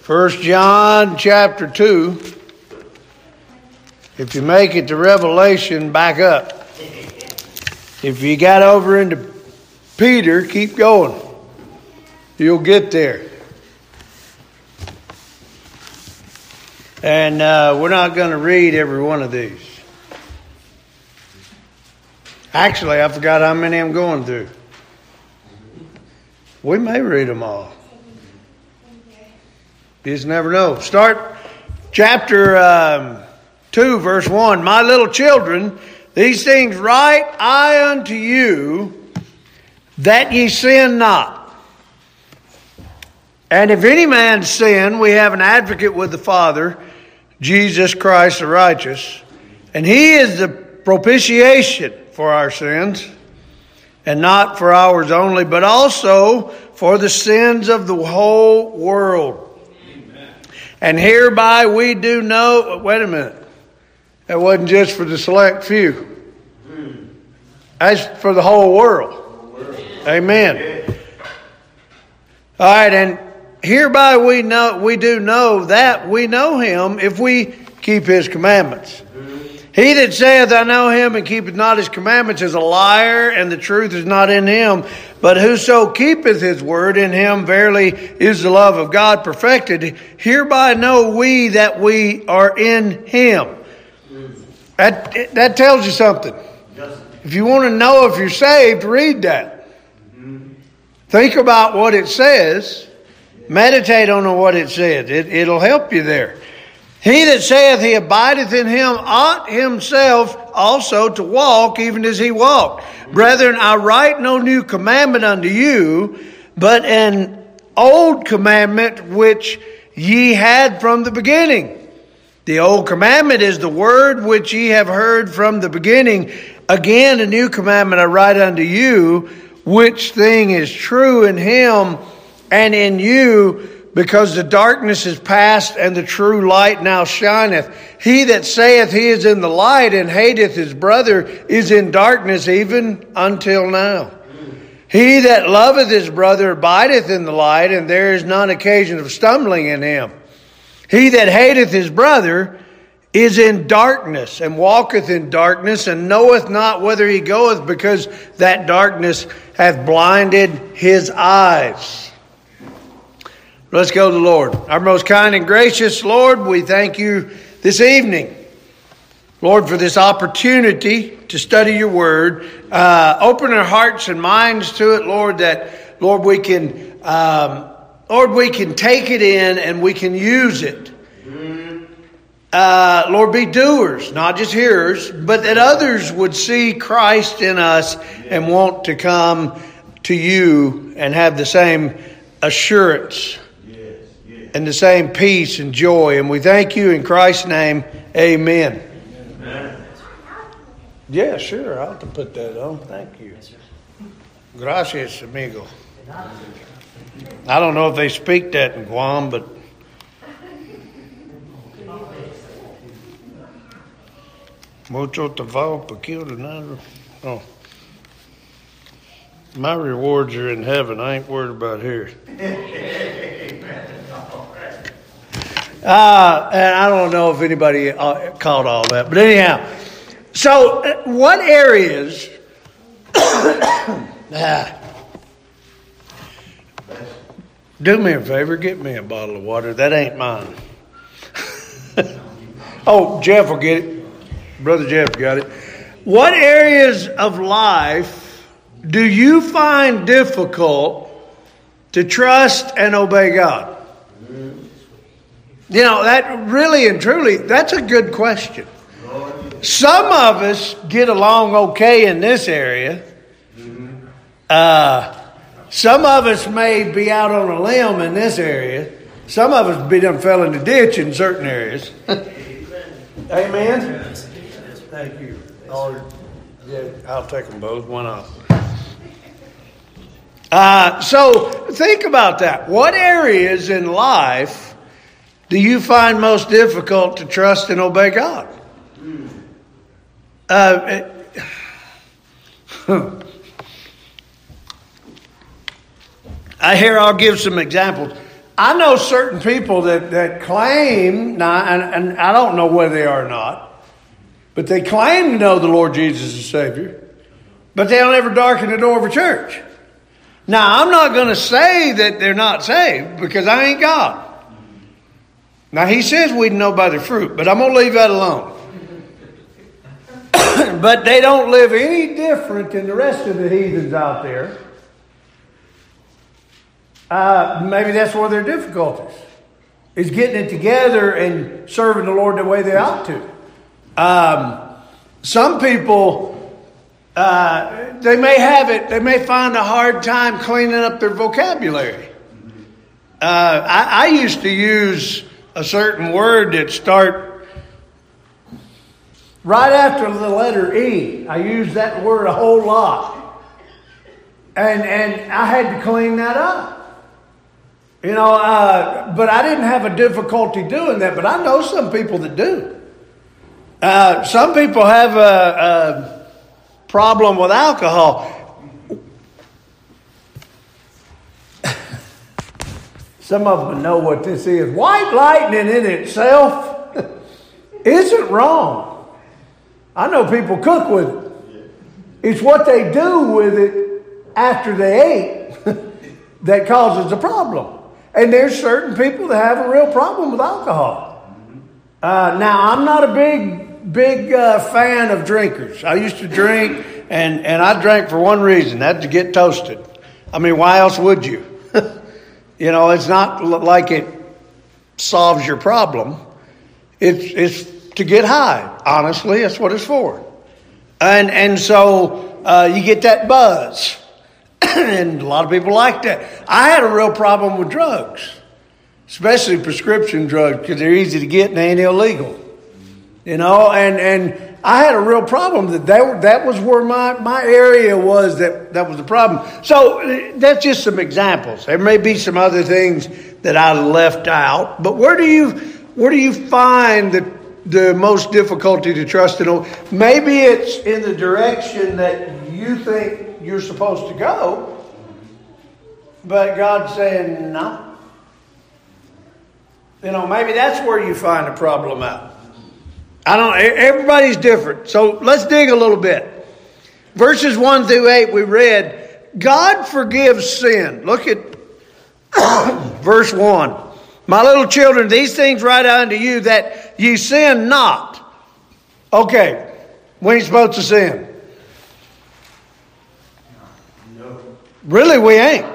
1 John chapter 2. If you make it to Revelation, back up. If you got over into Peter, keep going. You'll get there. And we're not going to read every one of these. Actually, I forgot how many I'm going through. We may read them all. You just never know. Start chapter 2, verse 1. My little children, these things write I unto you, that ye sin not. And if any man sin, we have an advocate with the Father, Jesus Christ the righteous. And he is the propitiation for our sins, and not for ours only, but also for the sins of the whole world. Amen. And hereby we do know, wait a minute, that wasn't just for the select few. That's for the whole world. Amen. All right, and hereby we do know that we know him if we keep his commandments. He that saith, I know him, and keepeth not his commandments is a liar, and the truth is not in him. But whoso keepeth his word, in him verily is the love of God perfected. Hereby know we that we are in him. That tells you something. If you want to know if you're saved, read that. Think about what it says. Meditate on what it says. It'll help you there. He that saith he abideth in him ought himself also to walk even as he walked. Brethren, I write no new commandment unto you, but an old commandment which ye had from the beginning. The old commandment is the word which ye have heard from the beginning. Again, a new commandment I write unto you, which thing is true in him and in you, because the darkness is past and the true light now shineth. He that saith he is in the light and hateth his brother is in darkness even until now. He that loveth his brother abideth in the light, and there is none occasion of stumbling in him. He that hateth his brother is in darkness, and walketh in darkness, and knoweth not whither he goeth, because that darkness hath blinded his eyes. Let's go to the Lord. Our most kind and gracious Lord, we thank you this evening, Lord, for this opportunity to study your word. Open our hearts and minds to it, Lord, that, Lord, we can take it in and we can use it. Lord, be doers, not just hearers, but that others would see Christ in us and want to come to you and have the same assurance and the same peace and joy. And we thank you in Christ's name. Amen. Amen. Yeah, sure. I'll have to put that on. Thank you. Gracias, amigo. I don't know if they speak that in Guam, but mucho trabajo, poquito de nada. Oh. My rewards are in heaven. I ain't worried about here. And I don't know if anybody caught all that. But anyhow, so what areas... Do me a favor, get me a bottle of water. That ain't mine. Oh, Jeff will get it. Brother Jeff got it. What areas of life do you find difficult to trust and obey God? You know, that really and truly, that's a good question. Some of us get along okay in this area. Some of us may be out on a limb in this area. Some of us be done fell in the ditch in certain areas. Amen? Thank you. Yeah, I'll take them both. One off. So think about that. What areas in life do you find most difficult to trust and obey God? I'll give some examples. I know certain people that claim, now, and I don't know whether they are or not, but they claim to know the Lord Jesus as Savior, but they don't ever darken the door of a church. Now, I'm not going to say that they're not saved because I ain't God. Now, he says we'd know by their fruit, but I'm going to leave that alone. But they don't live any different than the rest of the heathens out there. Maybe that's one of their difficulties, is getting it together and serving the Lord the way they ought to. Some people, they may find a hard time cleaning up their vocabulary. I used to use a certain word that start right after the letter E. I used that word a whole lot. And I had to clean that up. But I didn't have a difficulty doing that. But I know some people that do. Some people have a problem with alcohol. Some of them know what this is. White lightning in itself isn't wrong. I know people cook with it. It's what they do with it after they ate that causes the problem. And there's certain people that have a real problem with alcohol. Now, I'm not a big fan of drinkers. I used to drink, and I drank for one reason. That's to get toasted. I mean, why else would you? It's not like it solves your problem. It's to get high. Honestly, that's what it's for. And so you get that buzz. And a lot of people like that. I had a real problem with drugs, especially prescription drugs, because they're easy to get and they ain't illegal. And I had a real problem that was where my area was, that was the problem. So that's just some examples. There may be some other things that I left out, but where do you find the most difficulty to trust in? Maybe it's in the direction that you think you're supposed to go, but God's saying no. Maybe that's where you find the problem out. Everybody's different. So let's dig a little bit. Verses 1 through 8 we read, God forgives sin. Look at verse 1. My little children, these things write unto you that ye sin not. Okay, when are you supposed to sin? No. Really, we ain't.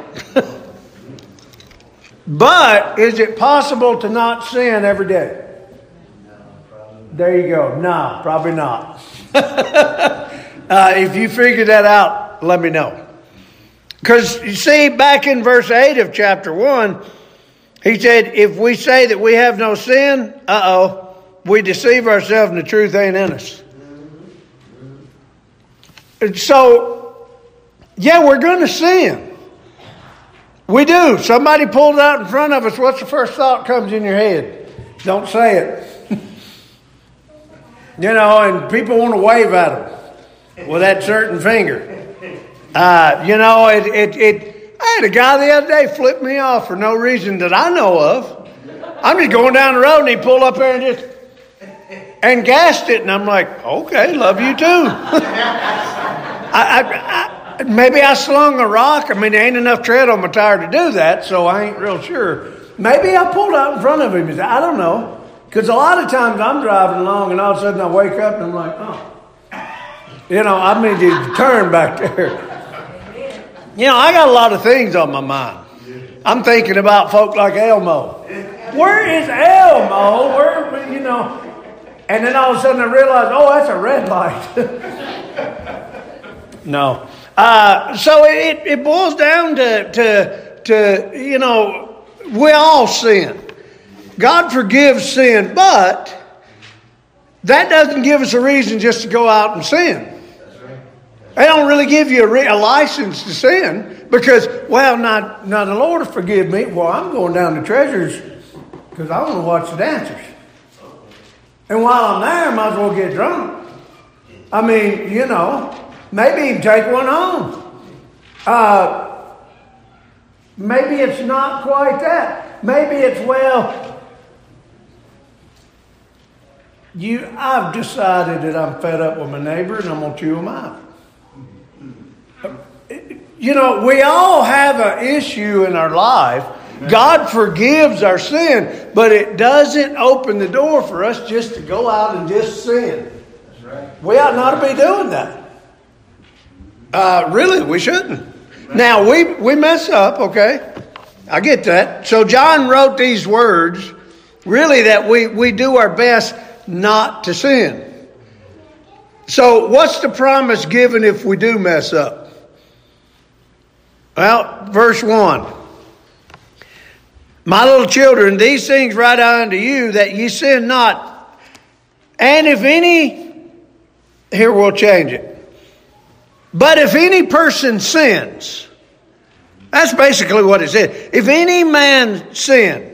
But is it possible to not sin every day? There you go. No, probably not. If you figure that out, let me know. Because you see, back in verse 8 of chapter 1, he said, if we say that we have no sin, we deceive ourselves and the truth ain't in us. And so, yeah, we're going to sin. We do. Somebody pulls out in front of us. What's the first thought comes in your head? Don't say it. And people want to wave at them with that certain finger. I had a guy the other day flip me off for no reason that I know of. I'm just going down the road and he pulled up there and gassed it. And I'm like, okay, love you too. Maybe I slung a rock. I mean, there ain't enough tread on my tire to do that, so I ain't real sure. Maybe I pulled out in front of him. I don't know. Because a lot of times I'm driving along and all of a sudden I wake up and I'm like, I mean, you turn back there. I got a lot of things on my mind. I'm thinking about folk like Elmo. Where is Elmo? And then all of a sudden I realize, that's a red light. No. So it boils down to we all sin. God forgives sin, but that doesn't give us a reason just to go out and sin. They don't really give you a license to sin because, now the Lord will forgive me. Well, I'm going down to Treasures because I want to watch the dancers. And while I'm there, I might as well get drunk. I mean, maybe even take one home. Maybe it's not quite that. Maybe it's, well, I've decided that I'm fed up with my neighbor and I'm going to chew him out. You know, we all have an issue in our life. God forgives our sin, but it doesn't open the door for us just to go out and just sin. That's right. We ought not to be doing that. Really, we shouldn't. Now, we mess up, okay? I get that. So John wrote these words, really, that we do our best not to sin. So what's the promise given if we do mess up? Well, verse 1. My little children, these things write I unto you, that ye sin not. And if any, here we'll change it. But if any person sins, that's basically what it said. If any man sin,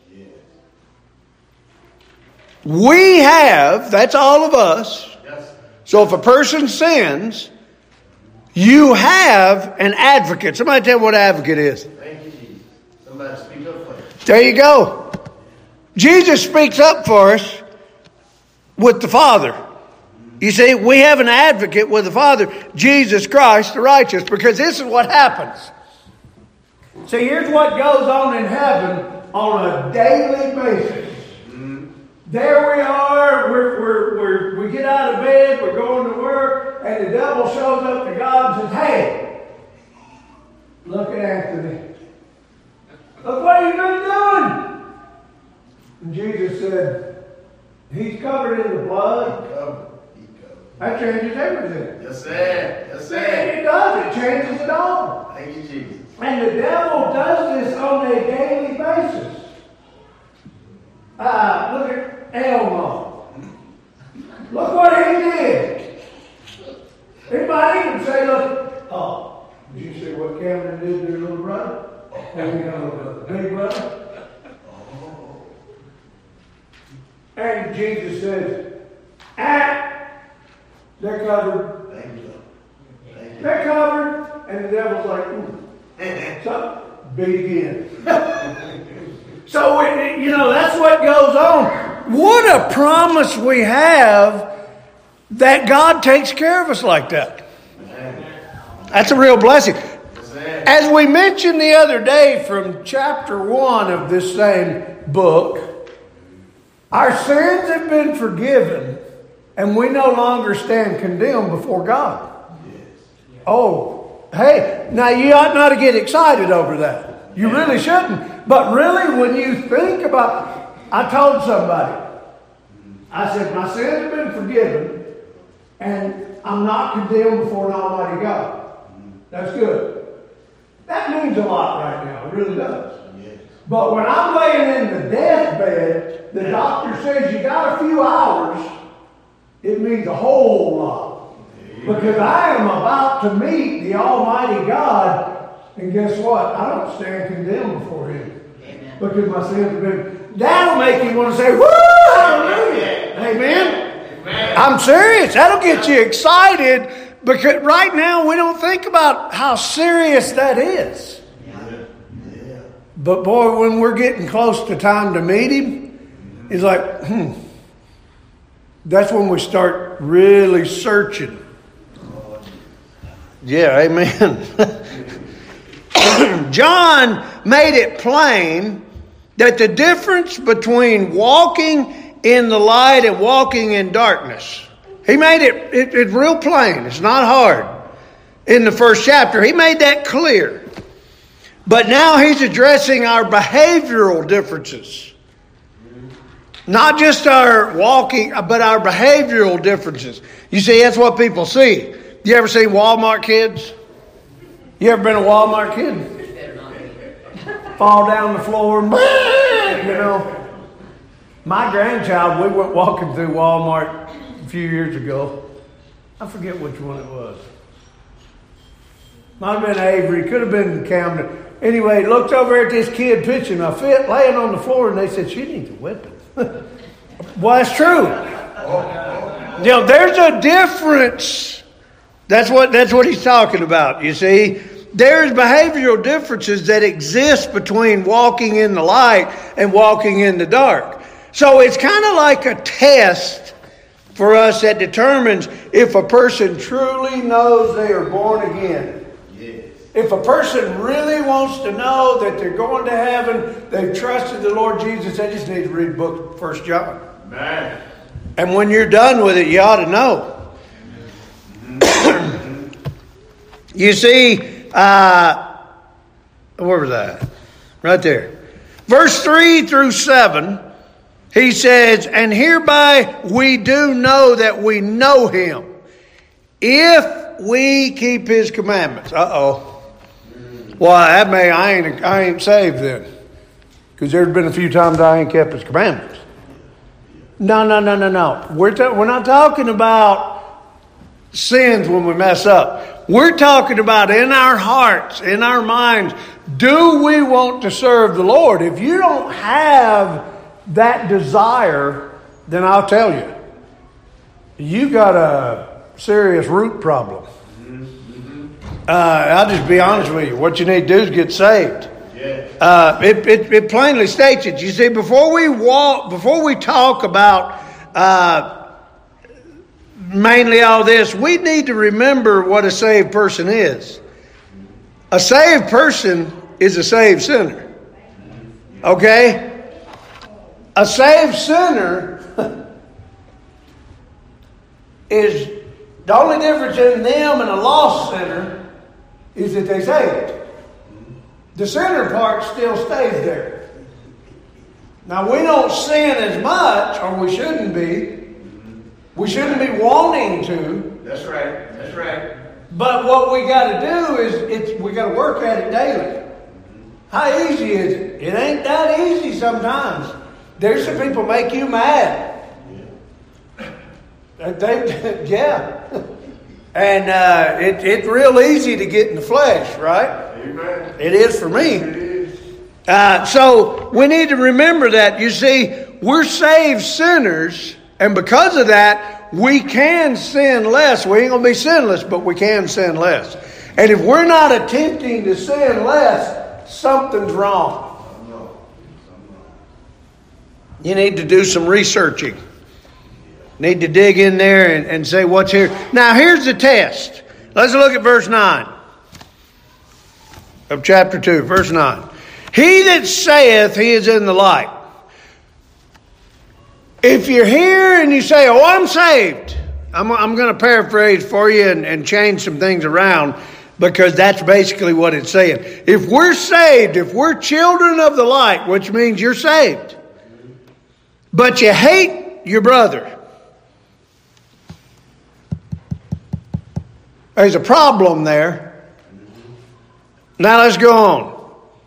we have, that's all of us. So if a person sins, you have an advocate. Somebody tell me what an advocate is. Thank you, Jesus. Somebody speak up for you. There you go. Jesus speaks up for us with the Father. You see, we have an advocate with the Father, Jesus Christ the righteous, because this is what happens. See, here's what goes on in heaven on a daily basis. There we are, we get out of bed, we're going to work, and the devil shows up to God and says, hey, look at Anthony. Look what you've been doing. And Jesus said, he's covered in the blood. That changes everything. Yes, sir. Yes, sir. It does. It changes it all. Thank you, Jesus. And the devil does this on a daily basis. Look at Elmo. Look what he did. Anybody can say, look, oh, did you see what Cameron did to your little brother? And you know, the big brother? And Jesus says, they're covered. Thank you. They're covered. And the devil's like, ooh. So, begin. So, that's what goes on. What a promise we have that God takes care of us like that. That's a real blessing. As we mentioned the other day from chapter 1 of this same book, our sins have been forgiven and we no longer stand condemned before God. Oh, hey, now you ought not to get excited over that. You really shouldn't. But really, when you think about, I told somebody, I said, my sins have been forgiven and I'm not condemned before an almighty God. That's good. That means a lot right now. It really does. But when I'm laying in the deathbed, the doctor says you got a few hours, it means a whole lot. Because I am about to meet the almighty God, and guess what? I don't stand condemned before him. Amen. Because my sins have been... That'll make you want to say, woo, hallelujah. Amen? Amen. I'm serious. That'll get you excited, because right now we don't think about how serious that is. Yeah. But boy, when we're getting close to time to meet him, it's like, that's when we start really searching. Yeah, amen. John made it plain that the difference between walking in the light and walking in darkness, he made it real plain. It's not hard. In the first chapter, he made that clear. But now he's addressing our behavioral differences. Not just our walking, but our behavioral differences. You see, that's what people see. You ever seen Walmart kids? You ever been a Walmart kid? Fall down the floor, My grandchild, we went walking through Walmart a few years ago. I forget which one it was. Might have been Avery, could have been Camden. Anyway, looked over at this kid pitching a fit, laying on the floor, and they said, she needs a whipping. Well, that's true. There's a difference. That's what he's talking about, you see. there's behavioral differences that exist between walking in the light and walking in the dark. So it's kind of like a test for us that determines if a person truly knows they are born again. Yes. If a person really wants to know that they're going to heaven, they've trusted the Lord Jesus, they just need to read the book of 1 John. Amen. And when you're done with it, you ought to know. You see, where was that? Right there. Verse 3 through 7, he says, and hereby we do know that we know him, if we keep his commandments. Uh-oh. Well, I ain't saved then. Because there's been a few times I ain't kept his commandments. No. We're not talking about sins when we mess up. We're talking about in our hearts, in our minds, do we want to serve the Lord? If you don't have that desire, then I'll tell you, you got a serious root problem. I'll just be honest with you. What you need to do is get saved. It plainly states it. You see, before we talk about mainly all this, we need to remember what a saved person is. A saved person is a saved sinner. Okay? A saved sinner is the only difference in them and a lost sinner is that they saved. The sinner part still stays there. Now, we don't sin as much, or we shouldn't be. We shouldn't be wanting to. That's right. But what we got to do is we got to work at it daily. How easy is it? It ain't that easy sometimes. There's some people make you mad. Yeah. And it's real easy to get in the flesh, right? Amen. It is for me. So we need to remember that. You see, we're saved sinners, and because of that, we can sin less. We ain't going to be sinless, but we can sin less. And if we're not attempting to sin less, something's wrong. You need to do some researching. Need to dig in there and say what's here. Now, here's the test. Let's look at verse 9 of chapter 2, verse 9. He that saith he is in the light. If you're here and you say, oh, I'm saved. I'm going to paraphrase for you and change some things around, because that's basically what it's saying. If we're saved, if we're children of the light, which means you're saved, but you hate your brother, there's a problem there. Now let's go on.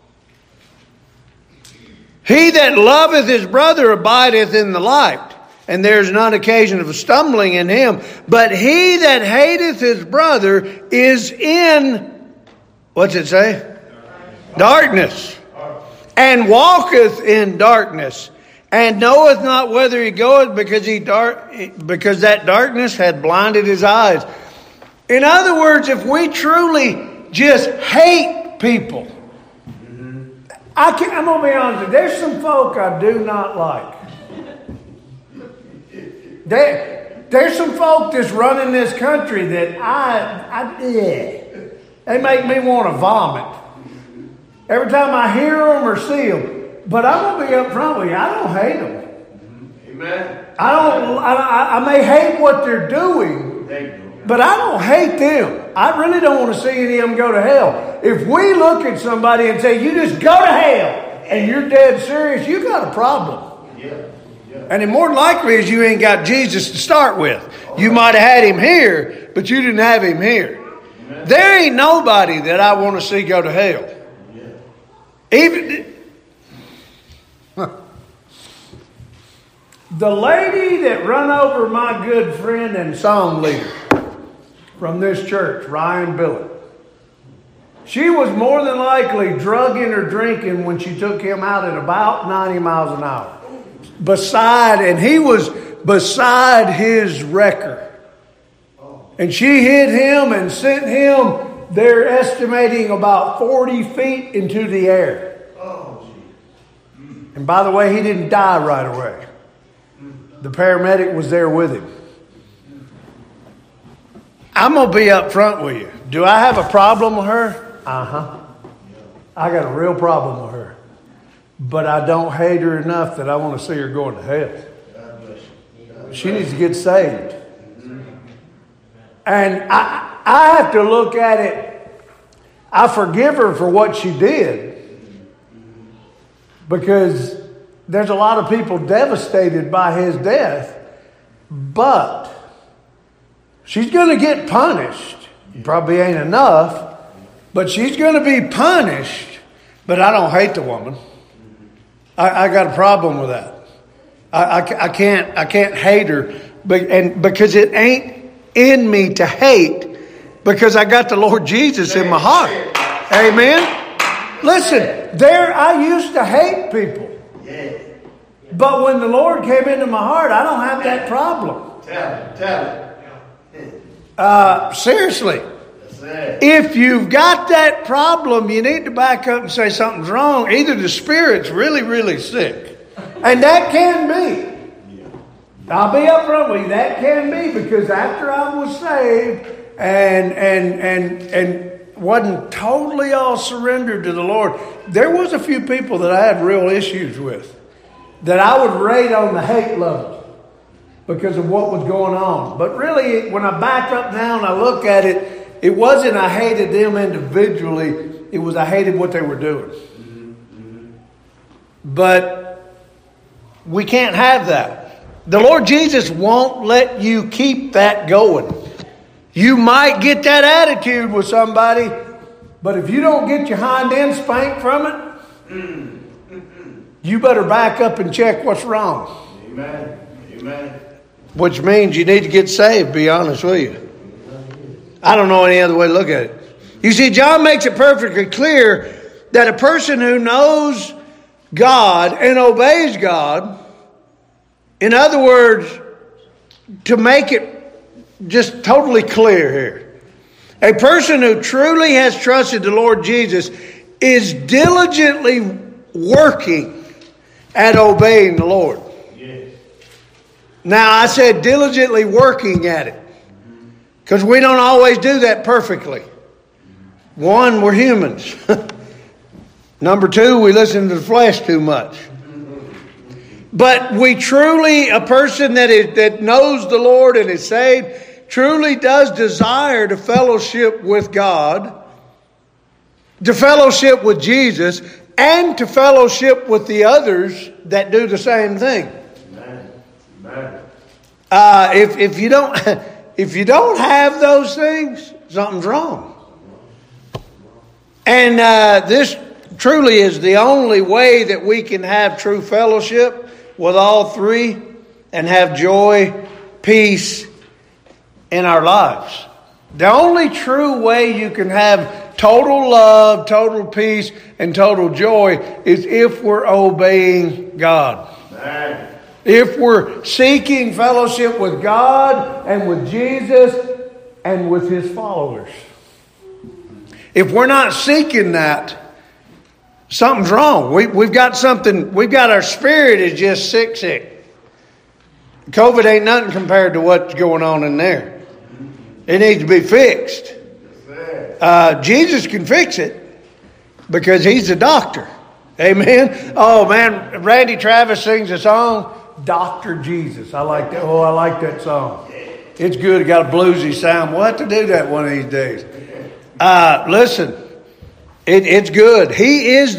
He that loveth his brother abideth in the light, and there is none occasion of stumbling in him. But he that hateth his brother is in, what's it say? Darkness. And walketh in darkness, and knoweth not whither he goeth, because that darkness had blinded his eyes. In other words, if we truly just hate people, I'm going to be honest with you, there's some folk I do not like. There's some folk that's running this country that they make me want to vomit every time I hear them or see them. But I'm going to be up front with you, I don't hate them. Amen. I may hate what they're doing, but I don't hate them. I really don't want to see any of them go to hell. If we look at somebody and say, you just go to hell, and you're dead serious, you got a problem. Yeah. And it more than likely is you ain't got Jesus to start with. You might have had him here, but you didn't have him here. Amen. There ain't nobody that I want to see go to hell. Yeah. Even the lady that run over my good friend and song leader from this church, Ryan Billett, she was more than likely drugging or drinking when she took him out at about 90 miles an hour. And he was beside his wrecker. And she hit him and sent him they're estimating about 40 feet into the air. Oh, And by the way, he didn't die right away. The paramedic was there with him. I'm going to be up front with you. Do I have a problem with her? Uh-huh. I got a real problem with her. But I don't hate her enough that I want to see her going to hell. She needs to get saved. And I have to look at it. I forgive her for what she did. Because there's a lot of people devastated by his death. But she's going to get punished. Probably ain't enough. But she's going to be punished. But I don't hate the woman. I got a problem with that. I can't hate her. Because it ain't in me to hate. Because I got the Lord Jesus in my heart. Amen. Listen, I used to hate people. But when the Lord came into my heart, I don't have that problem. Tell it. Seriously. If you've got that problem, you need to back up and say something's wrong. Either the spirit's really, really sick. And that can be. I'll be upfront with you. That can be, because after I was saved and wasn't totally all surrendered to the Lord, there was a few people that I had real issues with that I would rate on the hate level because of what was going on. But really, when I back up now and I look at it, it wasn't I hated them individually. It was I hated what they were doing. But we can't have that. The Lord Jesus won't let you keep that going. You might get that attitude with somebody, but if you don't get your hind end spanked from it, you better back up and check what's wrong. Amen. Which means you need to get saved, be honest with you. I don't know any other way to look at it. You see, John makes it perfectly clear that a person who knows God and obeys God, in other words, to make it just totally clear here, a person who truly has trusted the Lord Jesus is diligently working at obeying the Lord. Yes. Now, I said diligently working at it, because we don't always do that perfectly. One, we're humans. Number two, we listen to the flesh too much. But we truly, a person that knows the Lord and is saved, truly does desire to fellowship with God, to fellowship with Jesus, and to fellowship with the others that do the same thing. Amen. If you don't have those things, something's wrong. And this truly is the only way that we can have true fellowship with all three and have joy, peace in our lives. The only true way you can have total love, total peace, and total joy is if we're obeying God. Amen. If we're seeking fellowship with God and with Jesus and with His followers. If we're not seeking that, something's wrong. We've got our spirit is just sick. COVID ain't nothing compared to what's going on in there. It needs to be fixed. Jesus can fix it because He's the doctor. Amen. Oh man, Randy Travis sings a song, Dr. Jesus. I like that. Oh, I like that song. It's good. It got a bluesy sound. We'll have to do that one of these days. Listen, it's good. He is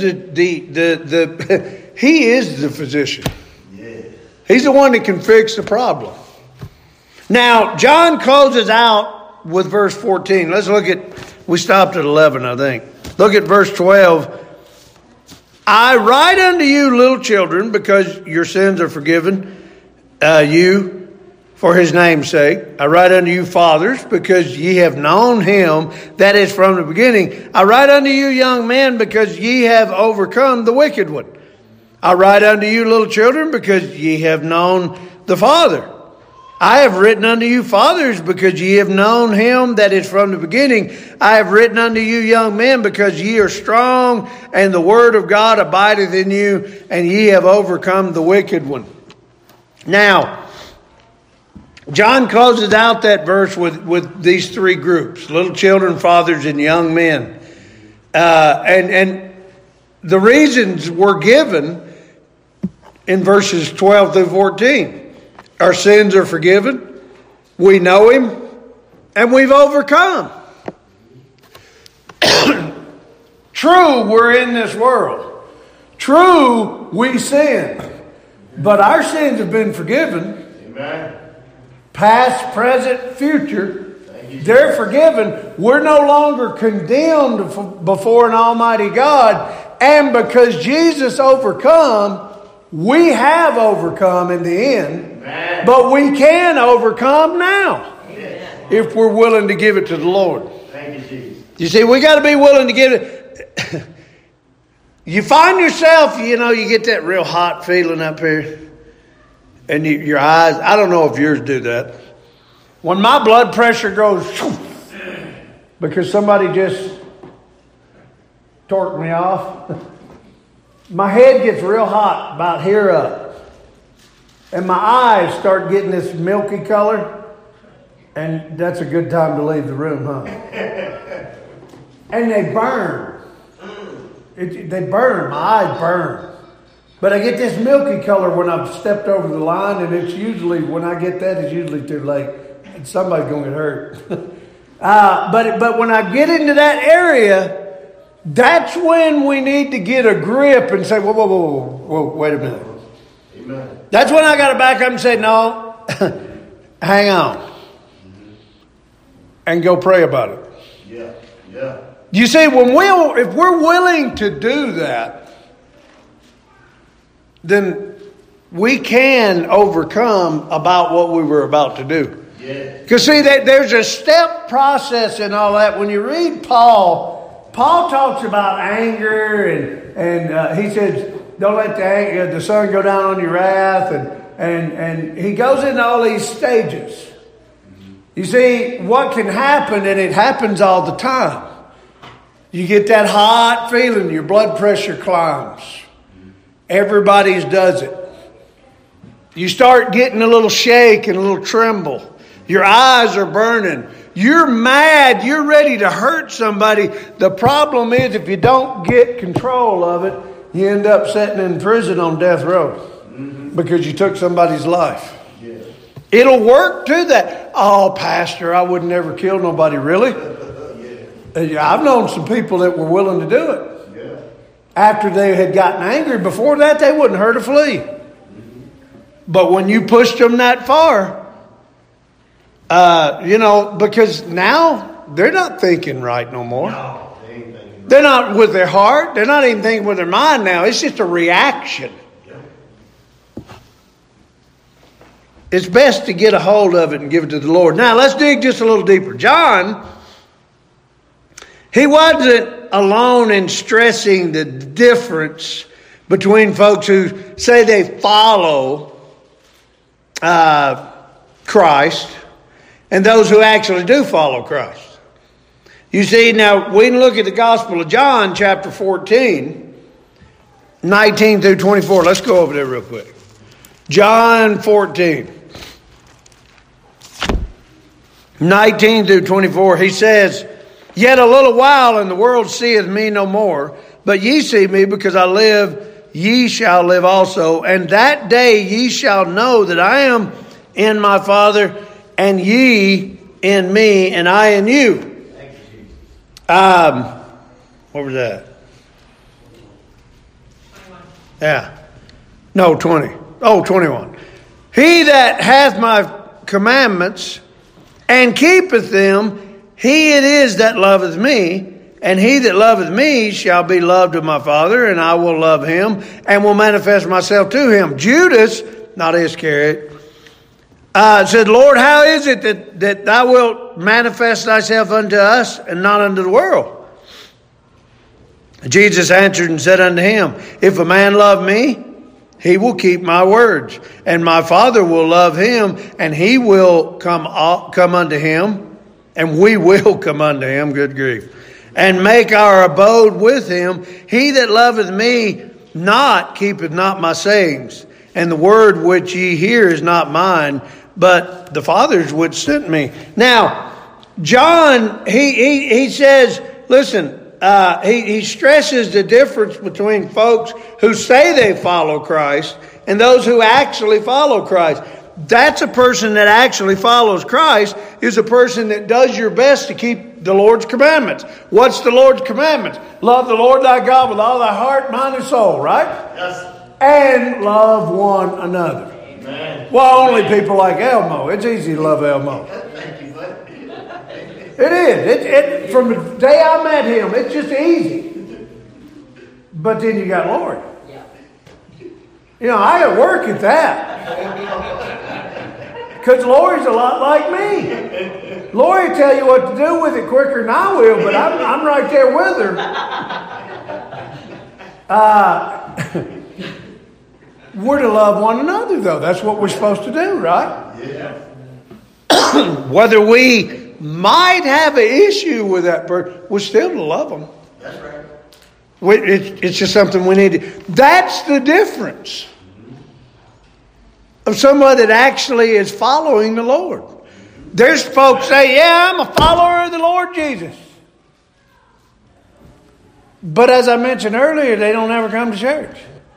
He is the physician. He's the one that can fix the problem. Now, John closes out with verse 14. Let's look at, we stopped at 11, I think. Look at verse 12. I write unto you, little children, because your sins are forgiven you for His name's sake. I write unto you, fathers, because ye have known Him that is from the beginning. I write unto you, young men, because ye have overcome the wicked one. I write unto you, little children, because ye have known the Father. I have written unto you, fathers, because ye have known him that is from the beginning. I have written unto you, young men, because ye are strong, and the word of God abideth in you, and ye have overcome the wicked one. Now, John closes out that verse with these three groups: little children, fathers, and young men. And the reasons were given in verses 12 through 14. Our sins are forgiven. We know him. And we've overcome. True, we're in this world. True, we sin. But our sins have been forgiven. Amen. Past, present, future. They're forgiven. We're no longer condemned before an almighty God. And because Jesus overcome, we have overcome in the end. Amen. But we can overcome now. Amen. If we're willing to give it to the Lord. Thank you, Jesus. You see, we got to be willing to give it. You find yourself, you get that real hot feeling up here. And your eyes, I don't know if yours do that. When my blood pressure goes, because somebody just torqued me off, my head gets real hot about here up. And my eyes start getting this milky color. And that's a good time to leave the room, huh? And they burn. They burn. My eyes burn. But I get this milky color when I've stepped over the line. And it's usually, when I get that, it's usually too late. Somebody's going to get hurt. But when I get into that area, that's when we need to get a grip and say, whoa, wait a minute. Amen. That's when I got to back up and say, no, hang on. And go pray about it. Yeah. You see, if we're willing to do that, then we can overcome about what we were about to do. Because see, there's a step process in all that. When you read Paul talks about anger and he says, don't let the sun go down on your wrath. And he goes into all these stages. You see, what can happen, and it happens all the time. You get that hot feeling, your blood pressure climbs. Everybody's does it. You start getting a little shake and a little tremble. Your eyes are burning. You're mad. You're ready to hurt somebody. The problem is, if you don't get control of it, you end up sitting in prison on death row because you took somebody's life. Yeah. It'll work to that. Oh, Pastor, I would never kill nobody. Really? Yeah. I've known some people that were willing to do it. Yeah. After they had gotten angry. Before that, they wouldn't hurt a flea. But when you pushed them that far, because now they're not thinking right no more. No, they ain't thinking right. They're not with their heart. They're not even thinking with their mind now. It's just a reaction. Yeah. It's best to get a hold of it and give it to the Lord. Now, let's dig just a little deeper. John, he wasn't alone in stressing the difference between folks who say they follow Christ and those who actually do follow Christ. You see, now we can look at the Gospel of John, chapter 14, 19 through 24. Let's go over there real quick. John 14, 19 through 24. He says, "Yet a little while, and the world seeth me no more. But ye see me, because I live, ye shall live also. And that day ye shall know that I am in my Father, and ye in me, and I in you." Thank you, Jesus. What was that? 21. Yeah. No, 20. Oh, 21. "He that hath my commandments and keepeth them, he it is that loveth me. And he that loveth me shall be loved of my Father, and I will love him, and will manifest myself to him." Judas, not Iscariot, said, "Lord, how is it that thou wilt manifest thyself unto us, and not unto the world?" Jesus answered and said unto him, "If a man love me, he will keep my words. And my Father will love him, and he will come unto him, and we will come unto him, good grief, and make our abode with him. He that loveth me not keepeth not my sayings, and the word which ye hear is not mine, but the Father's which sent me. Now, John, he says, listen, he stresses the difference between folks who say they follow Christ and those who actually follow Christ. That's a person that actually follows Christ, is a person that does your best to keep the Lord's commandments. What's the Lord's commandments? Love the Lord thy God with all thy heart, mind, and soul, right? Yes. And love one another. Amen. Well, only people like Elmo. It's easy to love Elmo. Thank you, bud. It is. From the day I met him, it's just easy. But then you got Lori. You know, I got to work at that. Because Lori's a lot like me. Lori will tell you what to do with it quicker than I will, but I'm right there with her. We're to love one another, though. That's what we're supposed to do, right? Yeah. Whether we might have an issue with that person, we're still to love them. That's right. It's just something we need to. That's the difference of someone that actually is following the Lord. There's folks say, yeah, I'm a follower of the Lord Jesus. But as I mentioned earlier, they don't ever come to church.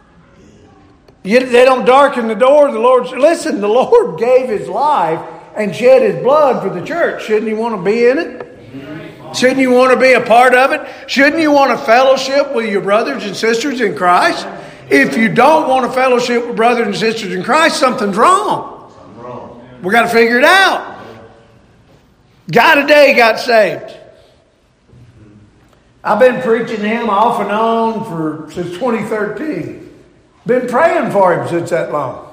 They don't darken the door of the Lord. Listen, the Lord gave his life and shed his blood for the church. Shouldn't you want to be in it? Shouldn't you want to be a part of it? Shouldn't you want to fellowship with your brothers and sisters in Christ? If you don't want to fellowship with brothers and sisters in Christ, something's wrong. We got to figure it out. Guy today got saved. I've been preaching to him off and on since 2013. Been praying for him since that long.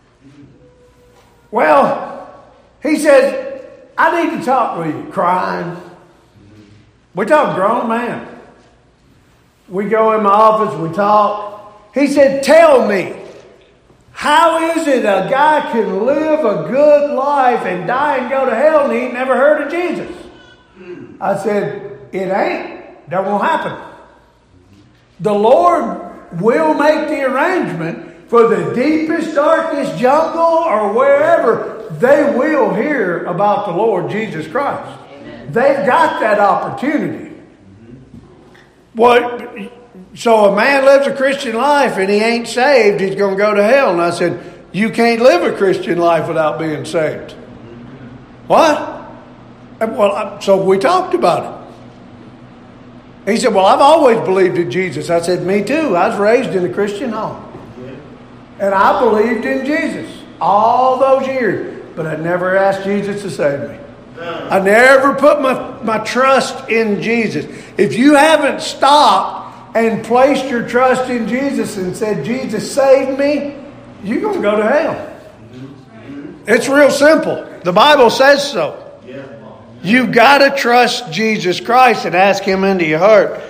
Well, he says, I need to talk with you. Crying. We talk grown man. We go in my office, we talk. He said, tell me, how is it a guy can live a good life and die and go to hell and he ain't never heard of Jesus? I said, it ain't. That won't happen. The Lord will make the arrangement for the deepest, darkest jungle or wherever. They will hear about the Lord Jesus Christ. Amen. They've got that opportunity. Well, so a man lives a Christian life and he ain't saved, he's going to go to hell. And I said, you can't live a Christian life without being saved. What? Well, so we talked about it. He said, well, I've always believed in Jesus. I said, me too. I was raised in a Christian home. And I believed in Jesus all those years. But I never asked Jesus to save me. I never put my trust in Jesus. If you haven't stopped and placed your trust in Jesus and said, Jesus, save me, you're going to go to hell. It's real simple. The Bible says so. You've got to trust Jesus Christ and ask him into your heart.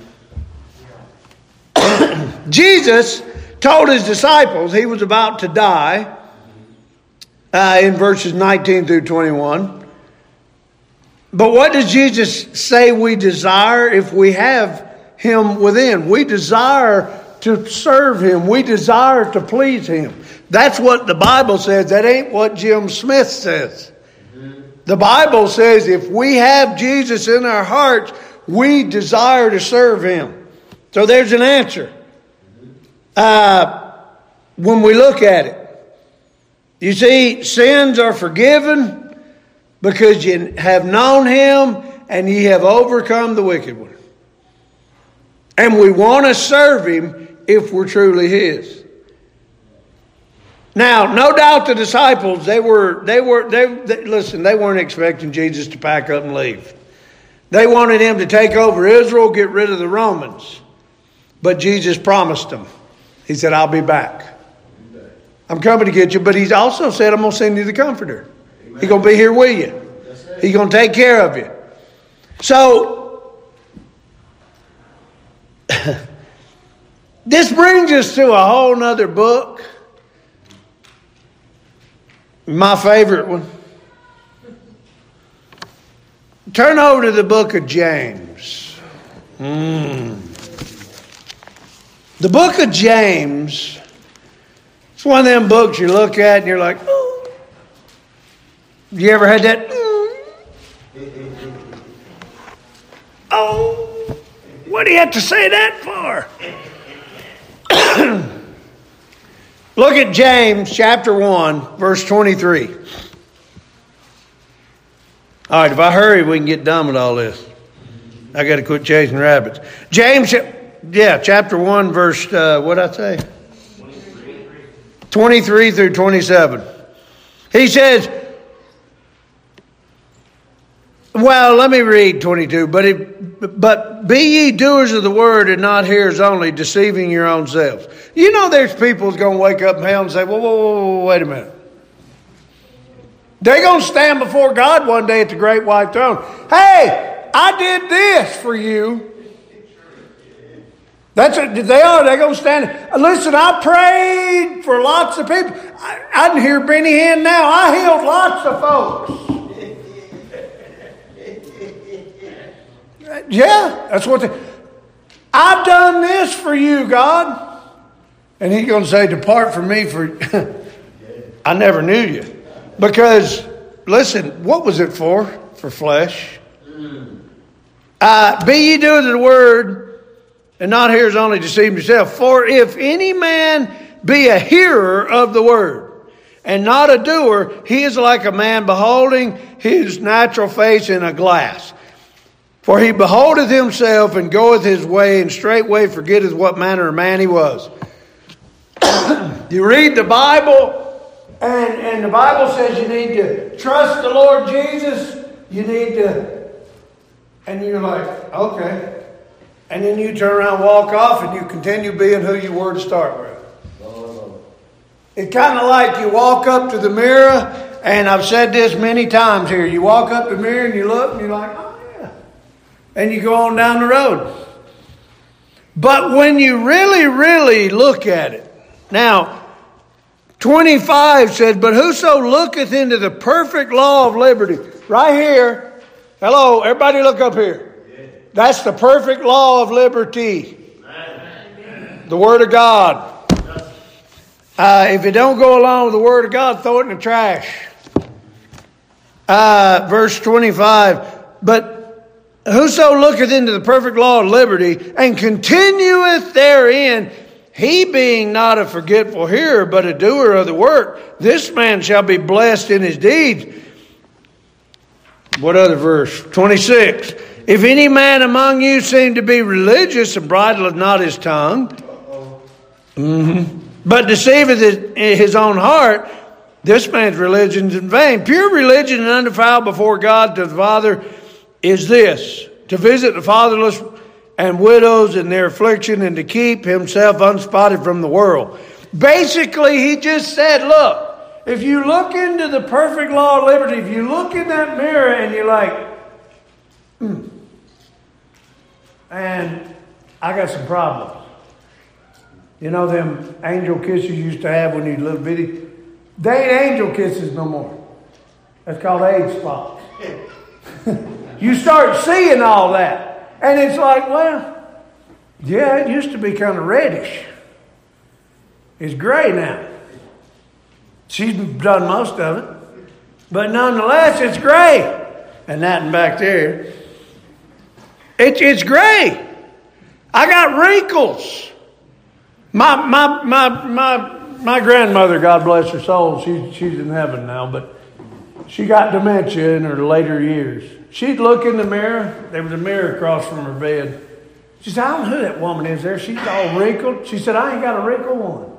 Jesus told his disciples he was about to die in verses 19 through 21. But what does Jesus say we desire if we have him within? We desire to serve him. We desire to please him. That's what the Bible says. That ain't what Jim Smith says. The Bible says if we have Jesus in our hearts, we desire to serve him. So there's an answer. When we look at it, you see, sins are forgiven because you have known him and ye have overcome the wicked one. And we want to serve him if we're truly his. Now, no doubt the disciples, they weren't expecting Jesus to pack up and leave. They wanted him to take over Israel, get rid of the Romans. But Jesus promised them. He said, I'll be back. I'm coming to get you. But he's also said, I'm going to send you the Comforter. Amen. He's going to be here with you. He's going to take care of you. So, This brings us to a whole nother book. My favorite one. Turn over to the book of James. The book of James, it's one of them books you look at and you're like, oh. You ever had that? Oh, what do you have to say that for? Look at James chapter 1, verse 23. All right, if I hurry, we can get done with all this. I got to quit chasing rabbits. James, chapter 1, verse, what'd I say? 23 through 27. He says, well, let me read 22. But be ye doers of the word and not hearers only, deceiving your own selves. You know there's people who's going to wake up in hell and say, whoa, wait a minute. They're going to stand before God one day at the great white throne. Hey, I did this for you. They are. They're going to stand. Listen, I prayed for lots of people. I can hear Benny Hinn now. I healed lots of folks. Yeah, that's what I've done this for you, God. And he's going to say, depart from me, for I never knew you. Because, listen, what was it for? For flesh. Be ye doers of the word, and not hearers only, deceiving yourself. For if any man be a hearer of the word, and not a doer, he is like a man beholding his natural face in a glass. For he beholdeth himself, and goeth his way, and straightway forgetteth what manner of man he was. You read the Bible, and the Bible says you need to trust the Lord Jesus. You need to, and you're like, okay. And then you turn around, walk off, and you continue being who you were to start with. It's kind of like you walk up to the mirror, and I've said this many times here. You walk up to the mirror and you look, and you're like, oh yeah. And you go on down the road. But when you really, really look at it, now, 25 says, but whoso looketh into the perfect law of liberty. Right here. Hello, everybody look up here. That's the perfect law of liberty. The Word of God. If it don't go along with the Word of God, throw it in the trash. Verse 25. But whoso looketh into the perfect law of liberty and continueth therein, he being not a forgetful hearer, but a doer of the work, this man shall be blessed in his deeds. What other verse? 26. If any man among you seem to be religious and bridleth not his tongue, but deceiveth his own heart, this man's religion is in vain. Pure religion and undefiled before God to the Father is this: to visit the fatherless and widows in their affliction, and to keep himself unspotted from the world. Basically, he just said, look, if you look into the perfect law of liberty, if you look in that mirror and you're like, and I got some problems. You know them angel kisses you used to have when you were little bitty? They ain't angel kisses no more. That's called age spots. You start seeing all that. And it's like, well, yeah, it used to be kind of reddish. It's gray now. She's done most of it. But nonetheless, it's gray. And that and back there. It's gray. I got wrinkles. My grandmother, God bless her soul, she's in heaven now, but she got dementia in her later years. She'd look in the mirror. There was a mirror across from her bed. She said, I don't know who that woman is there. She's all wrinkled. She said, I ain't got a wrinkled one.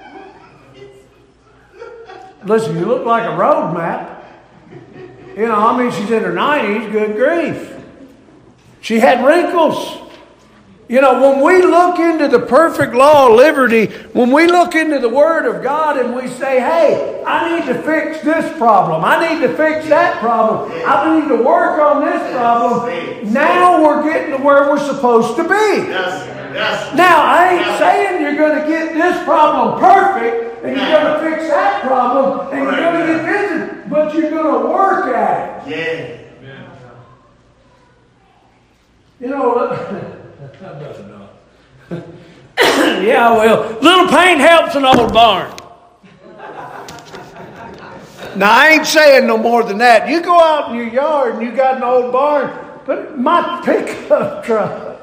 Listen, you look like a road map. You know, I mean, she's in her 90s. Good grief. She had wrinkles. You know, when we look into the perfect law of liberty, when we look into the Word of God and we say, hey, I need to fix this problem. I need to fix that problem. I need to work on this problem. Now we're getting to where we're supposed to be. Yes. Now, I ain't saying you're going to get this problem perfect and you're going to fix that problem and you're going to get this, but you're going to work at it. Yeah. You know, yeah, well, little paint helps an old barn. Now, I ain't saying no more than that. You go out in your yard and you got an old barn, but my pickup truck.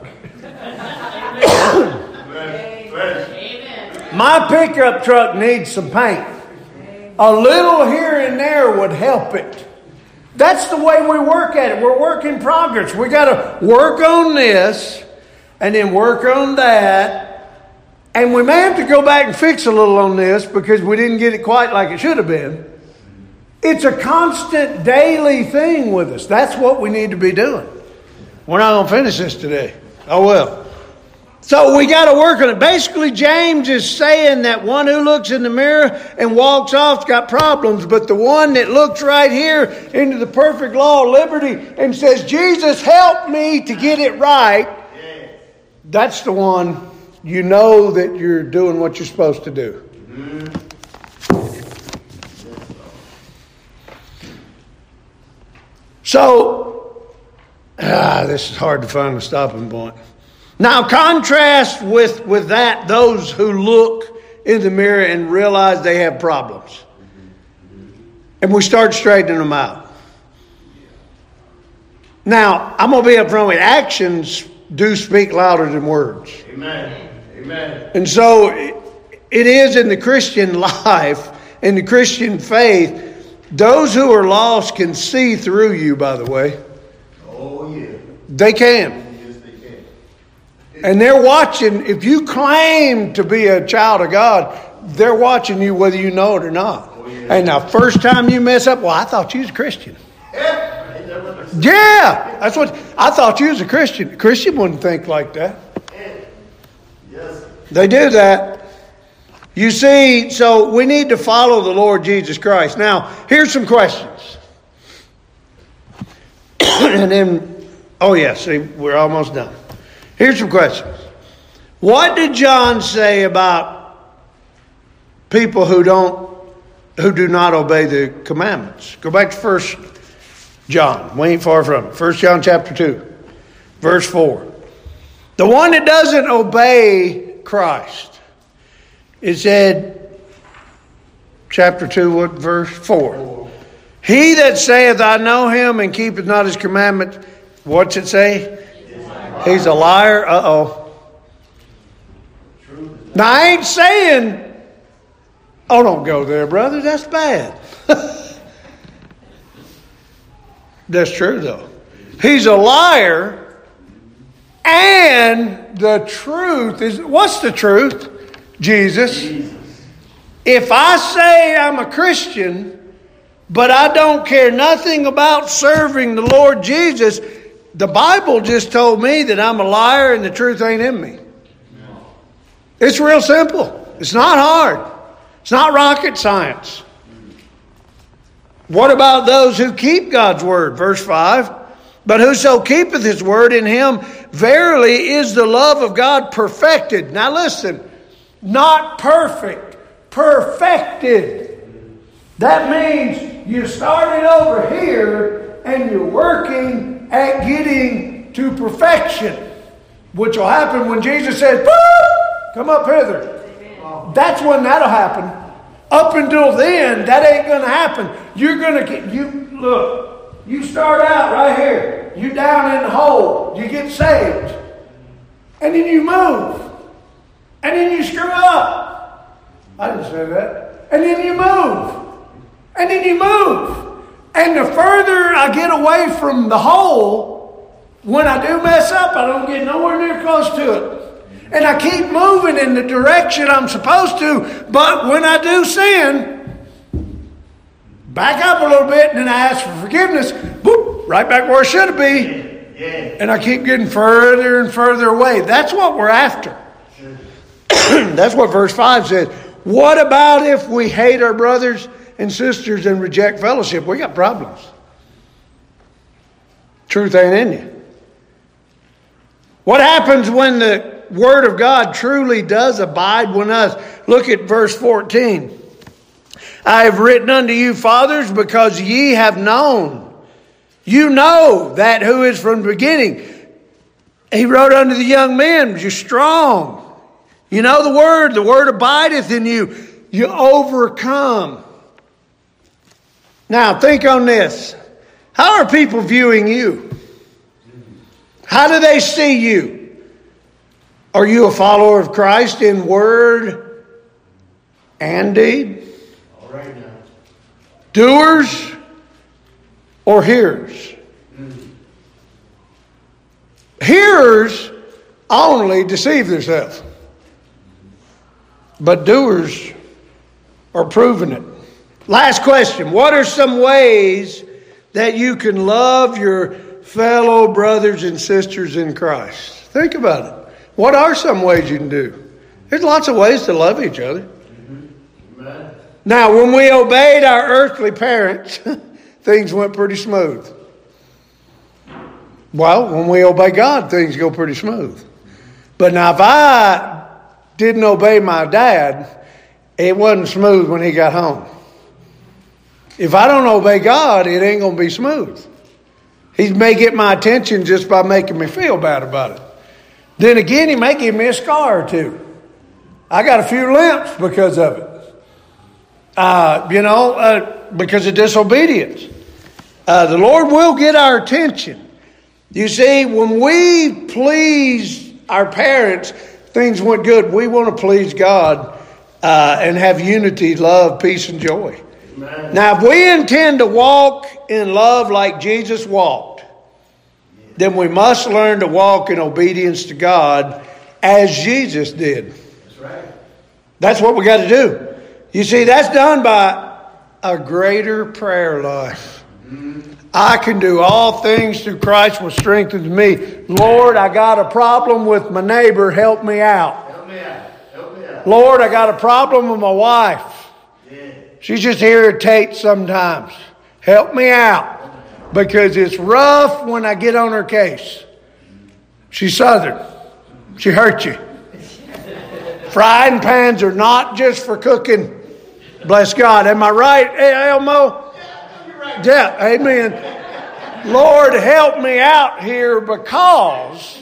My pickup truck needs some paint. A little here and there would help it. That's the way we work at it. We're work in progress. We got to work on this and then work on that. And we may have to go back and fix a little on this because we didn't get it quite like it should have been. It's a constant daily thing with us. That's what we need to be doing. We're not going to finish this today. Oh, well. So we got to work on it. Basically, James is saying that one who looks in the mirror and walks off's got problems. But the one that looks right here into the perfect law of liberty and says, Jesus, help me to get it right. That's the one you know that you're doing what you're supposed to do. So, this is hard to find a stopping point. Now, contrast with that those who look in the mirror and realize they have problems. And we start straightening them out. Now, I'm going to be upfront with actions do speak louder than words. Amen. Amen. And so it is in the Christian life, in the Christian faith, those who are lost can see through you, by the way. Oh, yeah. They can. And they're watching. If you claim to be a child of God, they're watching you whether you know it or not. Oh, yeah. And the first time you mess up, well, I thought you was a Christian. Yeah, that's what I thought you was a Christian. A Christian wouldn't think like that. Yes. They do that. You see, so we need to follow the Lord Jesus Christ. Now, here's some questions. And then, oh yeah, see, we're almost done. Here's some questions. What did John say about people who do not obey the commandments? Go back to 1 John. We ain't far from it. 1 John chapter 2, verse 4. The one that doesn't obey Christ. It said, chapter 2, what verse? 4. He that saith, I know him, and keepeth not his commandments. What's it say? He's a liar. Uh-oh. Now, I ain't saying, oh, don't go there, brother. That's bad. That's true, though. He's a liar. And the truth is, what's the truth? Jesus. If I say I'm a Christian, but I don't care nothing about serving the Lord Jesus, the Bible just told me that I'm a liar and the truth ain't in me. It's real simple. It's not hard. It's not rocket science. What about those who keep God's word? Verse 5. But whoso keepeth his word, in him verily is the love of God perfected. Now listen, not perfect, perfected. That means you started over here and you're working at getting to perfection, which will happen when Jesus says, come up hither. That's when that'll happen. Up until then, that ain't going to happen. You're going to get, look, you start out right here. You down in the hole. You get saved. And then you move. And then you screw up. I didn't say that. And then you move. And then you move. And the further I get away from the hole, when I do mess up, I don't get nowhere near close to it. And I keep moving in the direction I'm supposed to. But when I do sin, back up a little bit and then I ask for forgiveness. Boop, right back where I should be. And I keep getting further and further away. That's what we're after. That's what verse 5 says. What about if we hate our brothers and sisters and reject fellowship? We got problems. Truth ain't in you. What happens when the Word of God truly does abide with us. Look at verse 14. I have written unto you, fathers, because ye have known. You know that who is from the beginning. He wrote unto the young men, you're strong. You know the word abideth in you. You overcome. Now think on this. How are people viewing you? How do they see you? Are you a follower of Christ in word and deed? All right now. Doers or hearers? Hearers only deceive themselves. But doers are proving it. Last question. What are some ways that you can love your fellow brothers and sisters in Christ? Think about it. What are some ways you can do? There's lots of ways to love each other. Amen. Now, when we obeyed our earthly parents, things went pretty smooth. Well, when we obey God, things go pretty smooth. But now, if I didn't obey my dad, it wasn't smooth when he got home. If I don't obey God, it ain't going to be smooth. He may get my attention just by making me feel bad about it. Then again, he may give me a scar or two. I got a few limps because of it. Because of disobedience. The Lord will get our attention. You see, when we please our parents, things went good. We want to please God and have unity, love, peace, and joy. Amen. Now, if we intend to walk in love like Jesus walked, then we must learn to walk in obedience to God as Jesus did. That's right. That's what we got to do. You see, that's done by a greater prayer life. I can do all things through Christ which strengthens me. Lord, I got a problem with my neighbor. Help me out. Help me out. Help me out. Lord, I got a problem with my wife. Yeah. She just irritates sometimes. Help me out. Because it's rough when I get on her case. She's Southern. She hurt you. Frying pans are not just for cooking. Bless God. Am I right, Elmo? Yeah, amen. Lord, help me out here because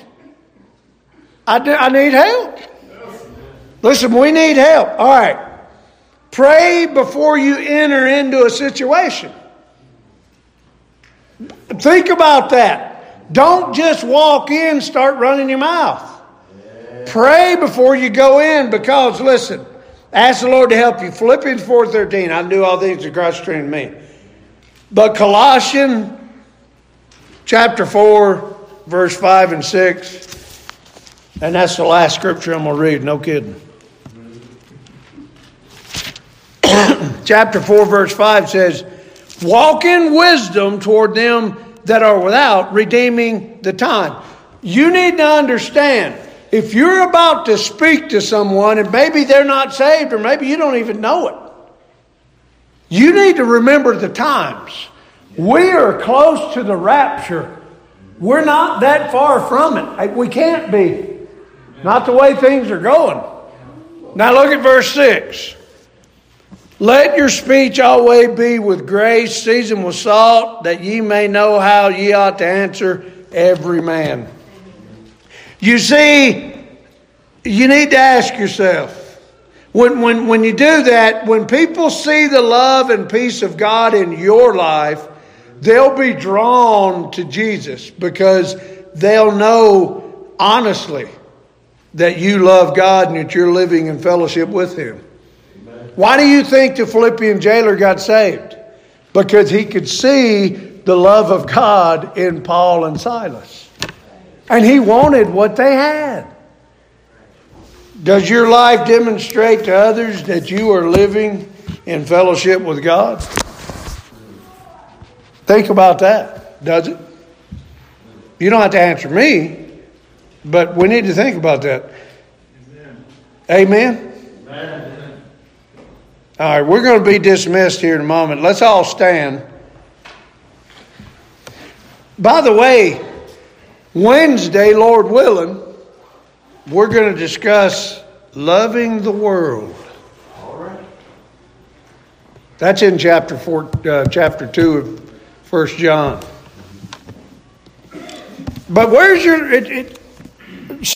I need help. Listen, we need help. All right. Pray before you enter into a situation. Think about that. Don't just walk in, start running your mouth. Pray before you go in because, listen, ask the Lord to help you. Philippians 4:13, I can do all things through Christ who strengthens me. But Colossians chapter 4, verse 5 and 6, and that's the last scripture I'm going to read, no kidding. Chapter 4, verse 5 says, walk in wisdom toward them that are without, redeeming the time. You need to understand, if you're about to speak to someone and maybe they're not saved or maybe you don't even know it, you need to remember the times. We are close to the rapture. We're not that far from it. We can't be. Not the way things are going. Now look at verse 6. Let your speech always be with grace, seasoned with salt, that ye may know how ye ought to answer every man. You see, you need to ask yourself, when you do that, when people see the love and peace of God in your life, they'll be drawn to Jesus because they'll know honestly that you love God and that you're living in fellowship with Him. Amen. Why do you think the Philippian jailer got saved? Because he could see the love of God in Paul and Silas. And he wanted what they had. Does your life demonstrate to others that you are living in fellowship with God? Think about that. Does it? You don't have to answer me, but we need to think about that. Amen? Amen. All right, we're going to be dismissed here in a moment. Let's all stand. By the way, Wednesday, Lord willing, we're going to discuss loving the world. All right. That's in chapter 2 of 1 John. But where's your...